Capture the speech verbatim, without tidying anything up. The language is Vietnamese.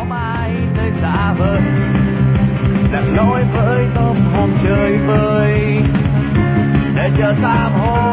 có mãi nơi xa vời, nàng nói với tâm hồn chơi vơi để chờ sám hối.